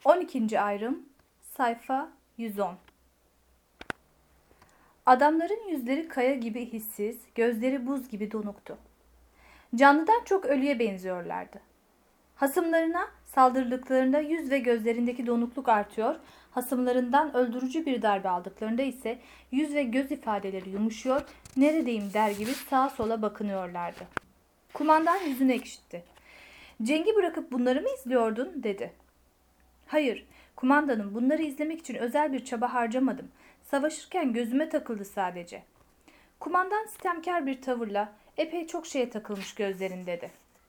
12. ayrım, sayfa 110. Adamların yüzleri kaya gibi hissiz, gözleri buz gibi donuktu. Canlıdan çok ölüye benziyorlardı. Hasımlarına saldırdıklarında yüz ve gözlerindeki donukluk artıyor, hasımlarından öldürücü bir darbe aldıklarında ise yüz ve göz ifadeleri yumuşuyor, neredeyim der gibi sağa sola bakınıyorlardı. Kumandan yüzünü ekşitti. "Cengi bırakıp bunları mı izliyordun?" dedi. "Hayır, kumandanım, bunları izlemek için özel bir çaba harcamadım. Savaşırken gözüme takıldı sadece." Kumandan sitemkar bir tavırla, "Epey çok şeye takılmış gözlerin," dedi.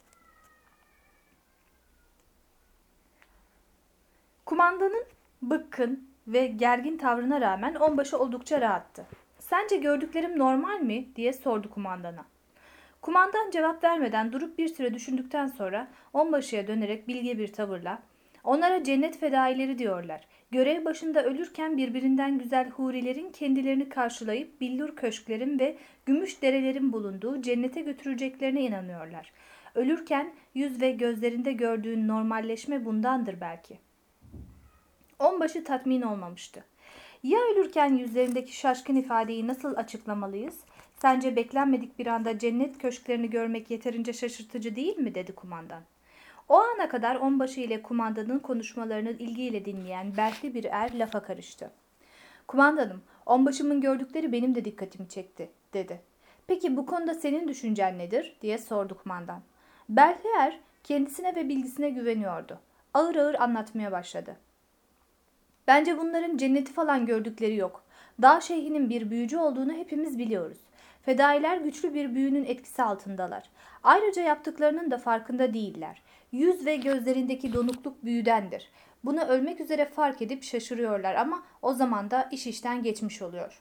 Kumandanın bıkkın ve gergin tavrına rağmen onbaşı oldukça rahattı. "Sence gördüklerim normal mi?" diye sordu kumandana. Kumandan cevap vermeden durup bir süre düşündükten sonra onbaşıya dönerek bilge bir tavırla, "Onlara cennet fedaileri diyorlar. Görev başında ölürken birbirinden güzel hurilerin kendilerini karşılayıp billur köşklerin ve gümüş derelerin bulunduğu cennete götüreceklerine inanıyorlar. Ölürken yüz ve gözlerinde gördüğün normalleşme bundandır belki." Onbaşı tatmin olmamıştı. "Ya ölürken yüzlerindeki şaşkın ifadeyi nasıl açıklamalıyız? Sence beklenmedik bir anda cennet köşklerini görmek yeterince şaşırtıcı değil mi?" dedi kumandan. O ana kadar onbaşı ile kumandanın konuşmalarını ilgiyle dinleyen belki bir er lafa karıştı. "Kumandanım, onbaşımın gördükleri benim de dikkatimi çekti," dedi. "Peki bu konuda senin düşüncen nedir?" diye sordu kumandan. Belki er kendisine ve bilgisine güveniyordu. Ağır ağır anlatmaya başladı. "Bence bunların cenneti falan gördükleri yok. Dağ şeyhinin bir büyücü olduğunu hepimiz biliyoruz. Fedailer güçlü bir büyünün etkisi altındalar. Ayrıca yaptıklarının da farkında değiller. Yüz ve gözlerindeki donukluk büyüdendir. Bunu ölmek üzere fark edip şaşırıyorlar ama o zaman da iş işten geçmiş oluyor."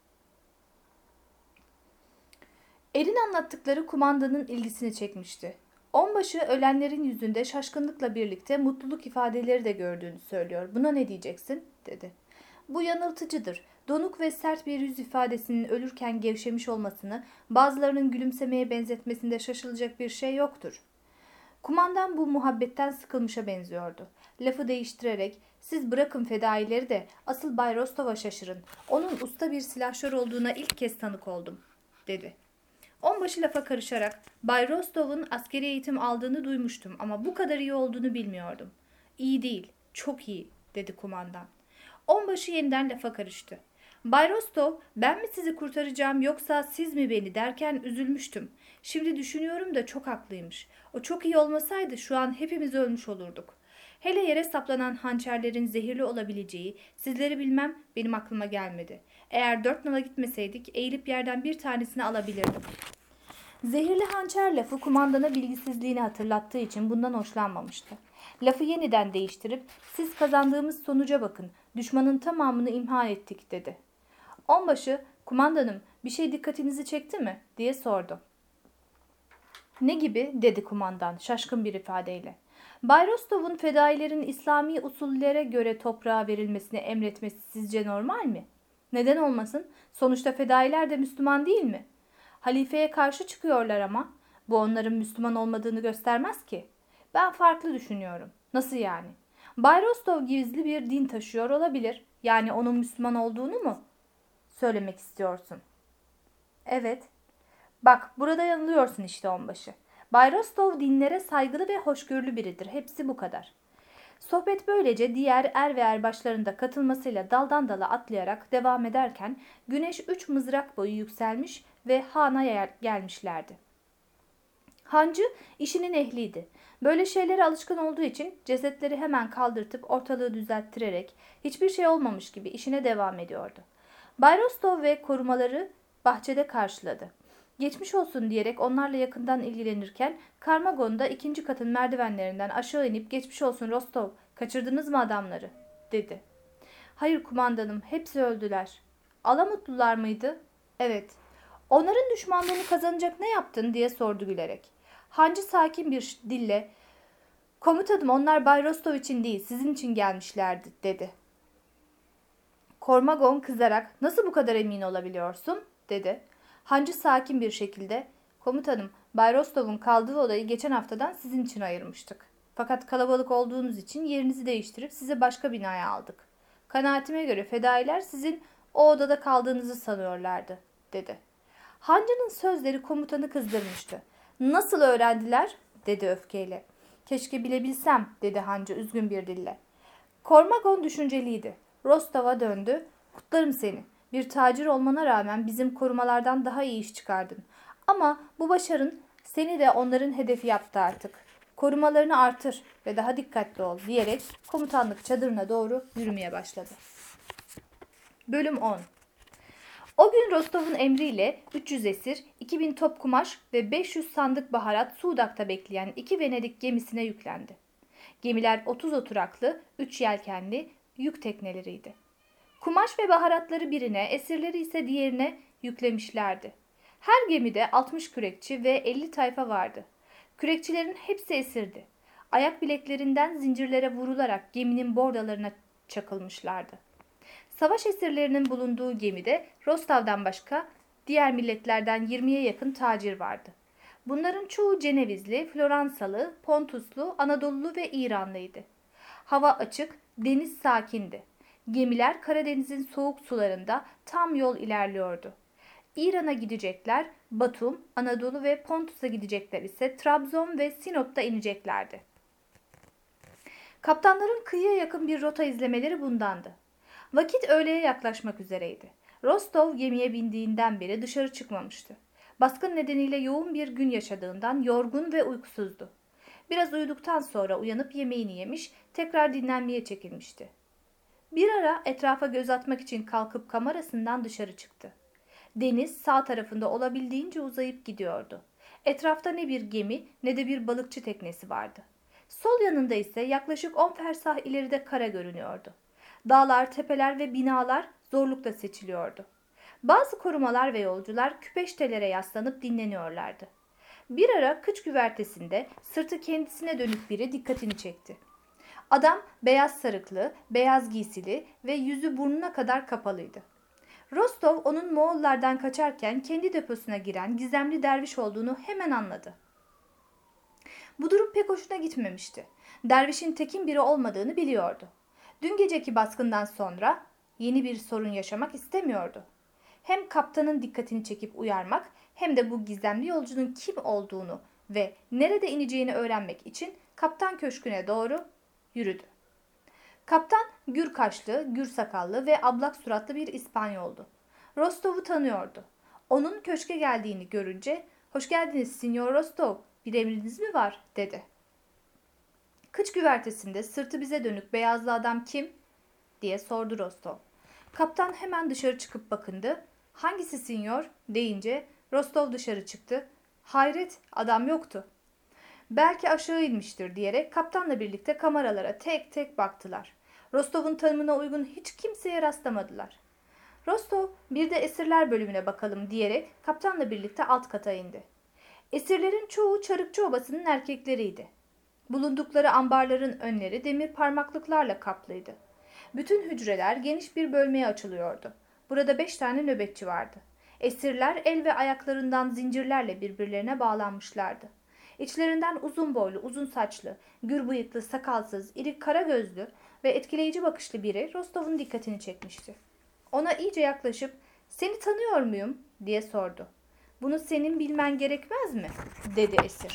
Er'in anlattıkları kumandanın ilgisini çekmişti. Onbaşı ölenlerin yüzünde şaşkınlıkla birlikte mutluluk ifadeleri de gördüğünü söylüyor. "Buna ne diyeceksin?" dedi. "Bu yanıltıcıdır. Donuk ve sert bir yüz ifadesinin ölürken gevşemiş olmasını, bazılarının gülümsemeye benzetmesinde şaşılacak bir şey yoktur." Kumandan bu muhabbetten sıkılmışa benziyordu. Lafı değiştirerek, "Siz bırakın fedaileri de asıl Bay Rostov'a şaşırın. Onun usta bir silahşör olduğuna ilk kez tanık oldum," dedi. Onbaşı lafa karışarak, "Bay Rostov'un askeri eğitim aldığını duymuştum ama bu kadar iyi olduğunu bilmiyordum." "İyi değil, çok iyi," dedi kumandan. Onbaşı yeniden lafa karıştı. "Bay Rostov, ben mi sizi kurtaracağım yoksa siz mi beni derken üzülmüştüm. Şimdi düşünüyorum da çok haklıymış. O çok iyi olmasaydı şu an hepimiz ölmüş olurduk. Hele yere saplanan hançerlerin zehirli olabileceği, sizleri bilmem, benim aklıma gelmedi. Eğer 4 nala gitmeseydik eğilip yerden bir tanesini alabilirdim." Zehirli hançer lafı kumandana bilgisizliğini hatırlattığı için bundan hoşlanmamıştı. Lafı yeniden değiştirip, "Siz kazandığımız sonuca bakın, düşmanın tamamını imha ettik," dedi. Onbaşı, "Kumandanım, bir şey dikkatinizi çekti mi?" diye sordu. "Ne gibi?" dedi kumandan şaşkın bir ifadeyle. "Bay Rostov'un fedailerin İslami usullere göre toprağa verilmesini emretmesi sizce normal mi?" "Neden olmasın? Sonuçta fedailer de Müslüman değil mi?" "Halifeye karşı çıkıyorlar ama bu onların Müslüman olmadığını göstermez ki." "Ben farklı düşünüyorum." "Nasıl yani?" "Bay Rostov gizli bir din taşıyor olabilir. Yani onun Müslüman olduğunu mu söylemek istiyorsun?" "Evet." "Bak, burada yanılıyorsun işte onbaşı. Bay Rostov dinlere saygılı ve hoşgörülü biridir. Hepsi bu kadar." Sohbet böylece diğer er ve erbaşların da katılmasıyla daldan dala atlayarak devam ederken güneş 3 mızrak boyu yükselmiş ve hana gelmişlerdi. Hancı işinin ehliydi. Böyle şeylere alışkın olduğu için cesetleri hemen kaldırtıp ortalığı düzelttirerek hiçbir şey olmamış gibi işine devam ediyordu. Bay Rostov ve korumaları bahçede karşıladı. Geçmiş olsun diyerek onlarla yakından ilgilenirken Karmagon'da 2. katın merdivenlerinden aşağı inip "Geçmiş olsun Rostov, kaçırdınız mı adamları?" dedi. "Hayır kumandanım, hepsi öldüler." "Alamutlular mıydı?" "Evet." "Onların düşmanlığını kazanacak ne yaptın?" diye sordu gülerek. Hancı sakin bir dille, "Komutanım, onlar Bay Rostov için değil, sizin için gelmişlerdi," dedi. Kormagon kızarak, "Nasıl bu kadar emin olabiliyorsun?" dedi. Hancı sakin bir şekilde, "Komutanım, Bay Rostov'un kaldığı odayı geçen haftadan sizin için ayırmıştık. Fakat kalabalık olduğunuz için yerinizi değiştirip sizi başka binaya aldık. Kanaatime göre fedailer sizin o odada kaldığınızı sanıyorlardı, dedi. Hancı'nın sözleri komutanı kızdırmıştı. Nasıl öğrendiler? Dedi öfkeyle. Keşke bilebilsem, dedi Hancı üzgün bir dille. Kormagon düşünceliydi. Rostov'a döndü. Kutlarım seni. Bir tacir olmana rağmen bizim korumalardan daha iyi iş çıkardın. Ama bu başarın seni de onların hedefi yaptı artık. Korumalarını artır ve daha dikkatli ol diyerek komutanlık çadırına doğru yürümeye başladı. Bölüm 10. O gün Rostov'un emriyle 300 esir, 2000 top kumaş ve 500 sandık baharat Suudak'ta bekleyen 2 Venedik gemisine yüklendi. Gemiler 30 oturaklı, 3 yelkenli yük tekneleriydi. Kumaş ve baharatları birine, esirleri ise diğerine yüklemişlerdi. Her gemide 60 kürekçi ve 50 tayfa vardı. Kürekçilerin hepsi esirdi. Ayak bileklerinden zincirlere vurularak geminin bordalarına çakılmışlardı. Savaş esirlerinin bulunduğu gemide Rostov'dan başka diğer milletlerden 20'ye yakın tacir vardı. Bunların çoğu Cenevizli, Floransalı, Pontuslu, Anadolulu ve İranlıydı. Hava açık, deniz sakindi. Gemiler Karadeniz'in soğuk sularında tam yol ilerliyordu. İran'a gidecekler, Batum, Anadolu ve Pontus'a gidecekler ise Trabzon ve Sinop'ta ineceklerdi. Kaptanların kıyıya yakın bir rota izlemeleri bundandı. Vakit öğleye yaklaşmak üzereydi. Rostov gemiye bindiğinden beri dışarı çıkmamıştı. Baskın nedeniyle yoğun bir gün yaşadığından yorgun ve uykusuzdu. Biraz uyuduktan sonra uyanıp yemeğini yemiş, tekrar dinlenmeye çekilmişti. Bir ara etrafa göz atmak için kalkıp kamerasından dışarı çıktı. Deniz sağ tarafında olabildiğince uzayıp gidiyordu. Etrafta ne bir gemi ne de bir balıkçı teknesi vardı. Sol yanında ise yaklaşık 10 fersah ileride kara görünüyordu. Dağlar, tepeler ve binalar zorlukla seçiliyordu. Bazı korumalar ve yolcular küpeştelere yaslanıp dinleniyorlardı. Bir ara kıç güvertesinde sırtı kendisine dönük biri dikkatini çekti. Adam beyaz sarıklı, beyaz giysili ve yüzü burnuna kadar kapalıydı. Rostov onun Moğollardan kaçarken kendi deposuna giren gizemli derviş olduğunu hemen anladı. Bu durum pek hoşuna gitmemişti. Dervişin tekin biri olmadığını biliyordu. Dün geceki baskından sonra yeni bir sorun yaşamak istemiyordu. Hem kaptanın dikkatini çekip uyarmak hem de bu gizemli yolcunun kim olduğunu ve nerede ineceğini öğrenmek için kaptan köşküne doğru yürüdü. Kaptan gür kaşlı, gür sakallı ve ablak suratlı bir İspanyoldu. Rostov'u tanıyordu. Onun köşke geldiğini görünce "Hoş geldiniz Sinyor Rostov, bir emriniz mi var?" dedi. "Kıç güvertesinde sırtı bize dönük beyazlı adam kim?" diye sordu Rostov. Kaptan hemen dışarı çıkıp bakındı. "Hangisi Sinyor?" deyince Rostov dışarı çıktı. Hayret, adam yoktu. "Belki aşağı inmiştir" diyerek kaptanla birlikte kameralara tek tek baktılar. Rostov'un tanımına uygun hiç kimseye rastlamadılar. Rostov bir de esirler bölümüne bakalım diyerek kaptanla birlikte alt kata indi. Esirlerin çoğu Çarıkçı Obası'nın erkekleriydi. Bulundukları ambarların önleri demir parmaklıklarla kaplıydı. Bütün hücreler geniş bir bölmeye açılıyordu. Burada 5 tane nöbetçi vardı. Esirler el ve ayaklarından zincirlerle birbirlerine bağlanmışlardı. İçlerinden uzun boylu, uzun saçlı, gür bıyıklı, sakalsız, iri kara gözlü ve etkileyici bakışlı biri Rostov'un dikkatini çekmişti. Ona iyice yaklaşıp "Seni tanıyor muyum?" diye sordu. "Bunu senin bilmen gerekmez mi?" dedi esir.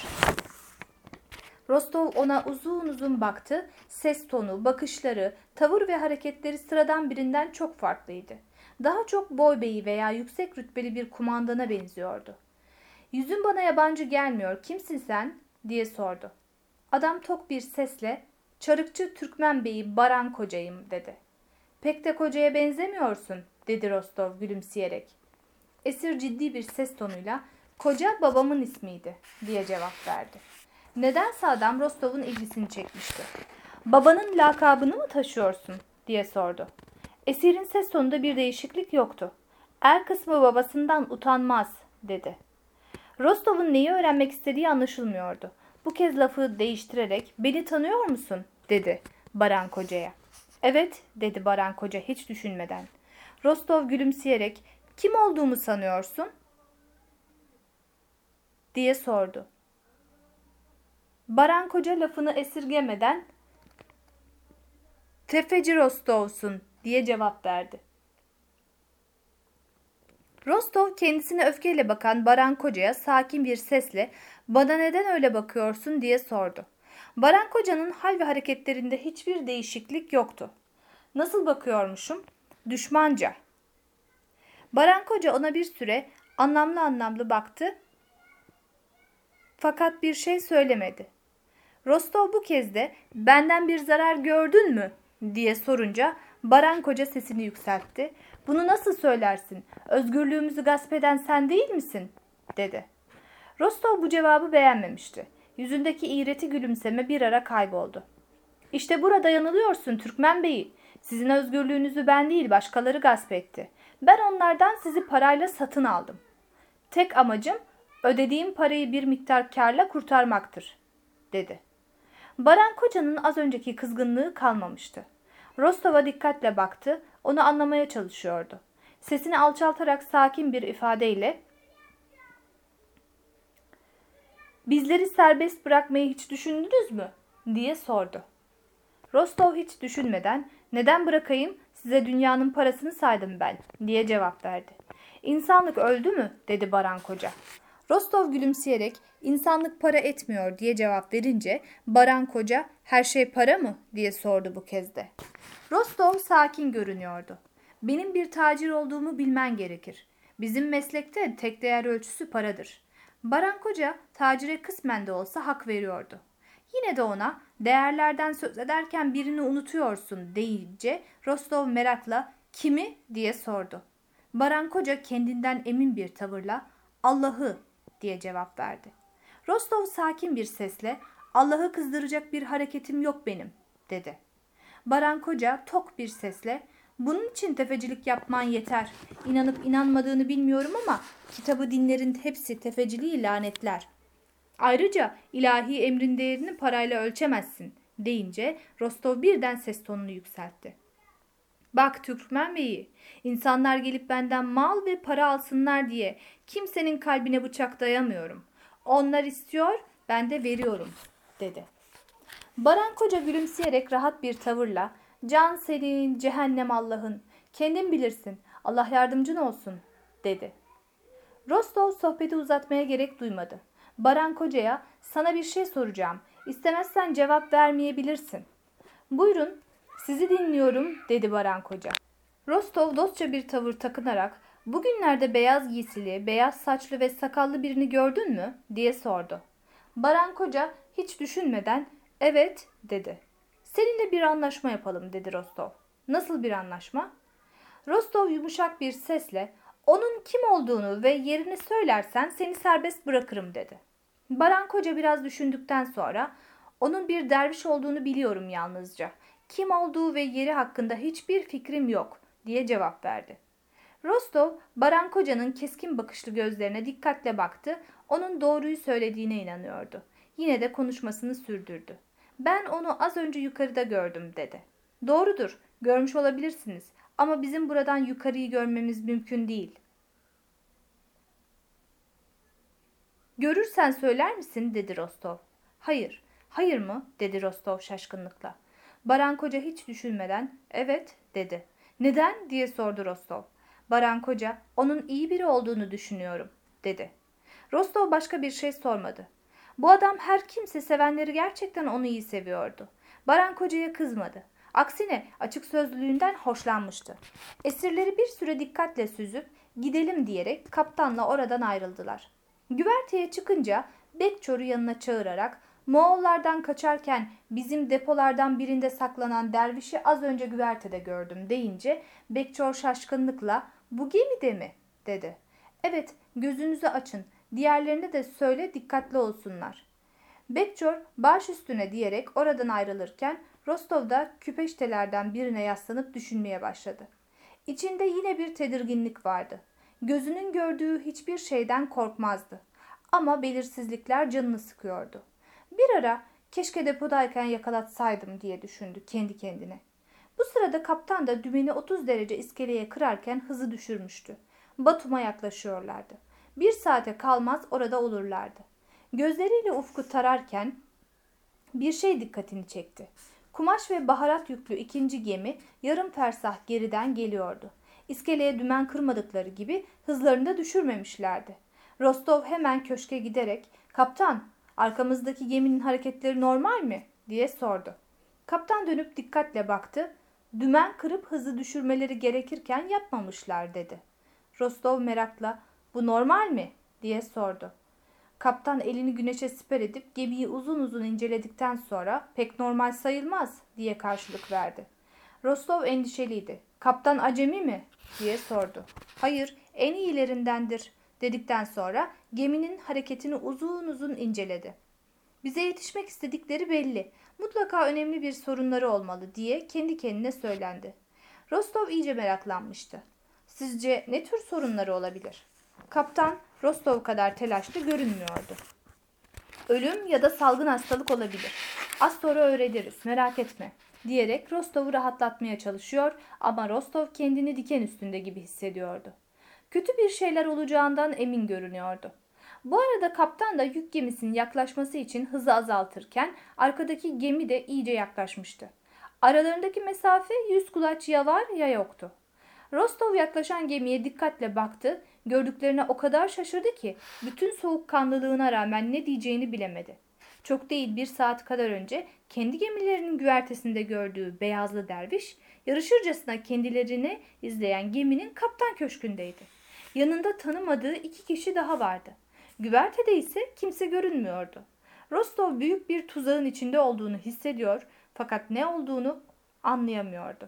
Rostov ona uzun uzun baktı. Ses tonu, bakışları, tavır ve hareketleri sıradan birinden çok farklıydı. Daha çok boybeyi veya yüksek rütbeli bir kumandana benziyordu. "Yüzün bana yabancı gelmiyor. Kimsin sen?" diye sordu. Adam tok bir sesle "Çarıkçı Türkmen Beyi Baran Kocayım" dedi. "Pek de kocaya benzemiyorsun" dedi Rostov gülümseyerek. Esir ciddi bir ses tonuyla "Koca babamın ismiydi" diye cevap verdi. Nedense adam Rostov'un ilgisini çekmişti. "Babanın lakabını mı taşıyorsun?" diye sordu. Esirin ses tonunda bir değişiklik yoktu. "Er kısmı babasından utanmaz" dedi. Rostov'un neyi öğrenmek istediği anlaşılmıyordu. Bu kez lafı değiştirerek "Beni tanıyor musun?" dedi Baran Koca'ya. "Evet" dedi Baran Koca hiç düşünmeden. Rostov gülümseyerek "Kim olduğumu sanıyorsun?" diye sordu. Baran Koca lafını esirgemeden "Tefeci Rostov'sun" diye cevap verdi. Rostov kendisine öfkeyle bakan Baran Koca'ya sakin bir sesle "Bana neden öyle bakıyorsun?" diye sordu. Baran Koca'nın hal ve hareketlerinde hiçbir değişiklik yoktu. "Nasıl bakıyormuşum?" "Düşmanca." Baran Koca ona bir süre anlamlı anlamlı baktı fakat bir şey söylemedi. Rostov bu kez de "Benden bir zarar gördün mü?" diye sorunca Baran Koca sesini yükseltti. "Bunu nasıl söylersin? Özgürlüğümüzü gasp eden sen değil misin?" dedi. Rostov bu cevabı beğenmemişti. Yüzündeki iğreti gülümseme bir ara kayboldu. "İşte burada yanılıyorsun Türkmen Bey'i. Sizin özgürlüğünüzü ben değil başkaları gasp etti. Ben onlardan sizi parayla satın aldım. Tek amacım ödediğim parayı bir miktar kârla kurtarmaktır," dedi. Baran Koca'nın az önceki kızgınlığı kalmamıştı. Rostov'a dikkatle baktı, onu anlamaya çalışıyordu. Sesini alçaltarak sakin bir ifadeyle "Bizleri serbest bırakmayı hiç düşündünüz mü?" diye sordu. Rostov hiç düşünmeden "Neden bırakayım? Size dünyanın parasını saydım ben," diye cevap verdi. "İnsanlık öldü mü?" dedi Baran Koca. Rostov gülümseyerek "İnsanlık para etmiyor," diye cevap verince Baran Koca "Her şey para mı?" diye sordu bu kez de. Rostov sakin görünüyordu. "Benim bir tacir olduğumu bilmen gerekir. Bizim meslekte tek değer ölçüsü paradır." Baran Koca tacire kısmen de olsa hak veriyordu. Yine de ona "Değerlerden söz ederken birini unutuyorsun," deyince Rostov merakla "Kimi?" diye sordu. Baran Koca kendinden emin bir tavırla "Allah'ı," diye cevap verdi. Rostov sakin bir sesle "Allah'ı kızdıracak bir hareketim yok benim," dedi. Baran Koca tok bir sesle "Bunun için tefecilik yapman yeter. İnanıp inanmadığını bilmiyorum ama kitabı dinlerin hepsi tefeciliği lanetler. Ayrıca ilahi emrin değerini parayla ölçemezsin," deyince Rostov birden ses tonunu yükseltti. "Bak Türkmen Bey'i, insanlar gelip benden mal ve para alsınlar diye kimsenin kalbine bıçak dayamıyorum. Onlar istiyor, ben de veriyorum," dedi. Baran Koca gülümseyerek rahat bir tavırla "Can senin, cehennem Allah'ın. Kendin bilirsin. Allah yardımcın olsun," dedi. Rostov sohbeti uzatmaya gerek duymadı. Baran Koca'ya "Sana bir şey soracağım. İstemezsen cevap vermeyebilirsin." "Buyurun, sizi dinliyorum," dedi Baran Koca. Rostov dostça bir tavır takınarak "Bugünlerde beyaz giysili, beyaz saçlı ve sakallı birini gördün mü?" diye sordu. Baran Koca hiç düşünmeden "Evet," dedi. "Seninle bir anlaşma yapalım," dedi Rostov. "Nasıl bir anlaşma?" Rostov yumuşak bir sesle "Onun kim olduğunu ve yerini söylersen seni serbest bırakırım," dedi. Baran Koca biraz düşündükten sonra "Onun bir derviş olduğunu biliyorum yalnızca. Kim olduğu ve yeri hakkında hiçbir fikrim yok," diye cevap verdi. Rostov, Baran Koca'nın keskin bakışlı gözlerine dikkatle baktı. Onun doğruyu söylediğine inanıyordu. Yine de konuşmasını sürdürdü. "Ben onu az önce yukarıda gördüm," dedi. "Doğrudur, görmüş olabilirsiniz ama bizim buradan yukarıyı görmemiz mümkün değil." "Görürsen söyler misin?" dedi Rostov. "Hayır." "Hayır mı?" dedi Rostov şaşkınlıkla. Baran Koca hiç düşünmeden "Evet," dedi. "Neden?" diye sordu Rostov. Baran Koca "Onun iyi biri olduğunu düşünüyorum," dedi. Rostov başka bir şey sormadı. Bu adam her kimse sevenleri gerçekten onu iyi seviyordu. Baran Koca'ya kızmadı. Aksine açık sözlülüğünden hoşlanmıştı. Esirleri bir süre dikkatle süzüp "Gidelim," diyerek kaptanla oradan ayrıldılar. Güverteye çıkınca Bekçor'u yanına çağırarak "Moğollardan kaçarken bizim depolardan birinde saklanan dervişi az önce güvertede gördüm," deyince Bekçor şaşkınlıkla "Bu gemide mi?" dedi. "Evet, gözünüzü açın. Diğerlerine de söyle dikkatli olsunlar." Bekçor baş üstüne diyerek oradan ayrılırken Rostov da küpeştelerden birine yaslanıp düşünmeye başladı. İçinde yine bir tedirginlik vardı. Gözünün gördüğü hiçbir şeyden korkmazdı. Ama belirsizlikler canını sıkıyordu. Bir ara "Keşke depodayken yakalatsaydım," diye düşündü kendi kendine. Bu sırada kaptan da dümeni 30 derece iskeleye kırarken hızı düşürmüştü. Batum'a yaklaşıyorlardı. 1 saate kalmaz orada olurlardı. Gözleriyle ufku tararken bir şey dikkatini çekti. Kumaş ve baharat yüklü ikinci gemi yarım fersah geriden geliyordu. İskeleye dümen kırmadıkları gibi hızlarını da düşürmemişlerdi. Rostov hemen köşke giderek "Kaptan, arkamızdaki geminin hareketleri normal mi?" diye sordu. Kaptan dönüp dikkatle baktı. "Dümen kırıp hızı düşürmeleri gerekirken yapmamışlar," dedi. Rostov merakla "Bu normal mi?" diye sordu. Kaptan elini güneşe siper edip gemiyi uzun uzun inceledikten sonra "Pek normal sayılmaz," diye karşılık verdi. Rostov endişeliydi. "Kaptan acemi mi?" diye sordu. "Hayır, en iyilerindendir," dedikten sonra geminin hareketini uzun uzun inceledi. "Bize yetişmek istedikleri belli. Mutlaka önemli bir sorunları olmalı," diye kendi kendine söylendi. Rostov iyice meraklanmıştı. "Sizce ne tür sorunları olabilir?" Kaptan Rostov kadar telaşlı görünmüyordu. "Ölüm ya da salgın hastalık olabilir. Az sonra öğreniriz, merak etme," diyerek Rostov'u rahatlatmaya çalışıyor ama Rostov kendini diken üstünde gibi hissediyordu. Kötü bir şeyler olacağından emin görünüyordu. Bu arada kaptan da yük gemisinin yaklaşması için hızı azaltırken arkadaki gemi de iyice yaklaşmıştı. Aralarındaki mesafe 100 kulaç ya var ya yoktu. Rostov yaklaşan gemiye dikkatle baktı. Gördüklerine o kadar şaşırdı ki bütün soğukkanlılığına rağmen ne diyeceğini bilemedi. Çok değil 1 saat kadar önce kendi gemilerinin güvertesinde gördüğü beyazlı derviş yarışırcasına kendilerini izleyen geminin kaptan köşkündeydi. Yanında tanımadığı 2 kişi daha vardı. Güvertede ise kimse görünmüyordu. Rostov büyük bir tuzağın içinde olduğunu hissediyor fakat ne olduğunu anlayamıyordu.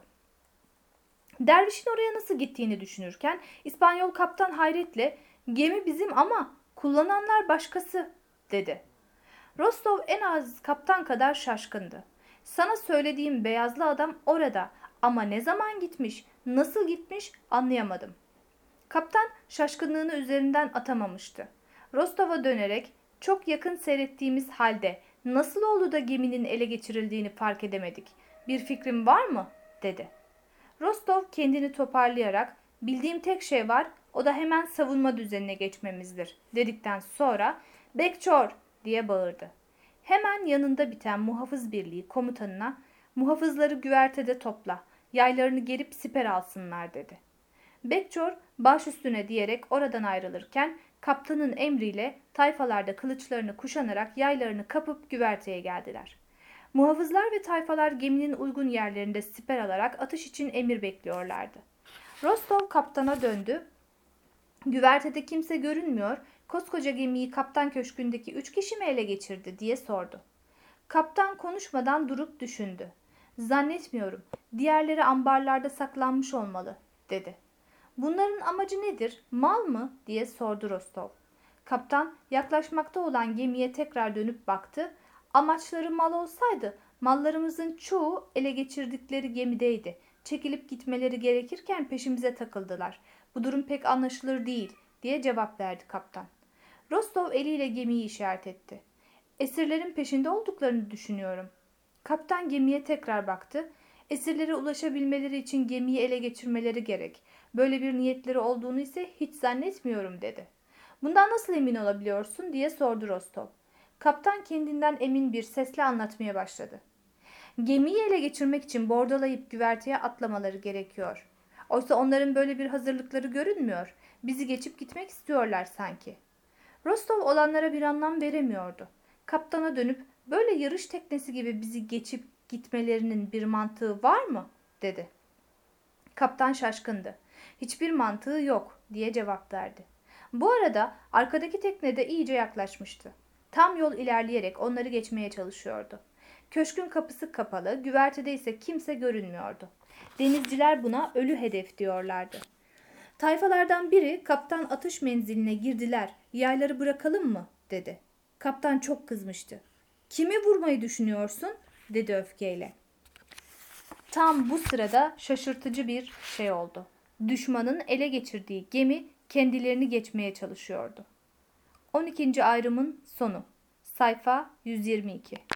Dervişin oraya nasıl gittiğini düşünürken İspanyol kaptan hayretle "Gemi bizim ama kullananlar başkası," dedi. Rostov en az kaptan kadar şaşkındı. "Sana söylediğim beyazlı adam orada ama ne zaman gitmiş, nasıl gitmiş anlayamadım." Kaptan şaşkınlığını üzerinden atamamıştı. Rostov'a dönerek "Çok yakın seyrettiğimiz halde nasıl oldu da geminin ele geçirildiğini fark edemedik. Bir fikrin var mı?" dedi. Rostov kendini toparlayarak "Bildiğim tek şey var, o da hemen savunma düzenine geçmemizdir," dedikten sonra "Bekçor!" diye bağırdı. Hemen yanında biten muhafız birliği komutanına "Muhafızları güvertede topla, yaylarını gerip siper alsınlar," dedi. Bekçor baş üstüne diyerek oradan ayrılırken kaptanın emriyle tayfalarda kılıçlarını kuşanarak yaylarını kapıp güverteye geldiler. Muhafızlar ve tayfalar geminin uygun yerlerinde siper alarak atış için emir bekliyorlardı. Rostov kaptana döndü. "Güvertede kimse görünmüyor, koskoca gemiyi kaptan köşkündeki 3 kişi mi ele geçirdi?" diye sordu. Kaptan konuşmadan durup düşündü. "Zannetmiyorum, diğerleri ambarlarda saklanmış olmalı," dedi. "Bunların amacı nedir, mal mı?" diye sordu Rostov. Kaptan yaklaşmakta olan gemiye tekrar dönüp baktı. "Amaçları mal olsaydı mallarımızın çoğu ele geçirdikleri gemideydi. Çekilip gitmeleri gerekirken peşimize takıldılar. Bu durum pek anlaşılır değil," diye cevap verdi kaptan. Rostov eliyle gemiyi işaret etti. "Esirlerin peşinde olduklarını düşünüyorum." Kaptan gemiye tekrar baktı. "Esirlere ulaşabilmeleri için gemiyi ele geçirmeleri gerek. Böyle bir niyetleri olduğunu ise hiç zannetmiyorum," dedi. "Bundan nasıl emin olabiliyorsun?" diye sordu Rostov. Kaptan kendinden emin bir sesle anlatmaya başladı. "Gemiyi ele geçirmek için bordolayıp güverteye atlamaları gerekiyor. Oysa onların böyle bir hazırlıkları görünmüyor. Bizi geçip gitmek istiyorlar sanki." Rostov olanlara bir anlam veremiyordu. Kaptana dönüp "Böyle yarış teknesi gibi bizi geçip gitmelerinin bir mantığı var mı?" dedi. Kaptan şaşkındı. "Hiçbir mantığı yok," diye cevap verdi. Bu arada arkadaki tekne de iyice yaklaşmıştı. Tam yol ilerleyerek onları geçmeye çalışıyordu. Köşkün kapısı kapalı, güvertede ise kimse görünmüyordu. Denizciler buna ölü hedef diyorlardı. Tayfalardan biri "Kaptan atış menziline girdiler, yayları bırakalım mı?" dedi. Kaptan çok kızmıştı. "Kimi vurmayı düşünüyorsun?" dedi öfkeyle. Tam bu sırada şaşırtıcı bir şey oldu. Düşmanın ele geçirdiği gemi kendilerini geçmeye çalışıyordu. 12. ayrımın sonu. Sayfa 122.